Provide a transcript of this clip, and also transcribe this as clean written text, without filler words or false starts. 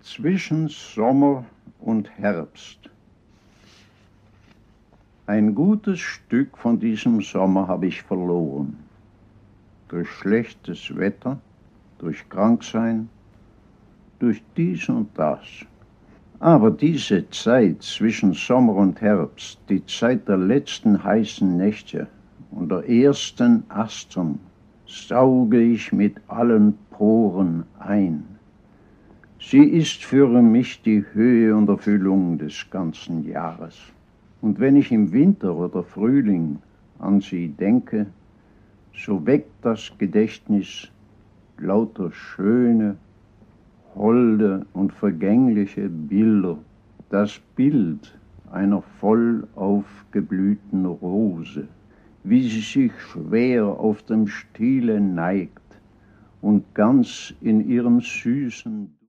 Zwischen Sommer und Herbst. Ein gutes Stück von diesem Sommer habe ich verloren. Durch schlechtes Wetter, durch Kranksein, durch dies und das. Aber diese Zeit zwischen Sommer und Herbst, die Zeit der letzten heißen Nächte und der ersten Astern, sauge ich mit allen Poren ein. Sie ist für mich die Höhe und Erfüllung des ganzen Jahres. Und wenn ich im Winter oder Frühling an sie denke, so weckt das Gedächtnis lauter schöne, holde und vergängliche Bilder. Das Bild einer voll aufgeblühten Rose, wie sie sich schwer auf dem Stiele neigt und ganz in ihrem süßen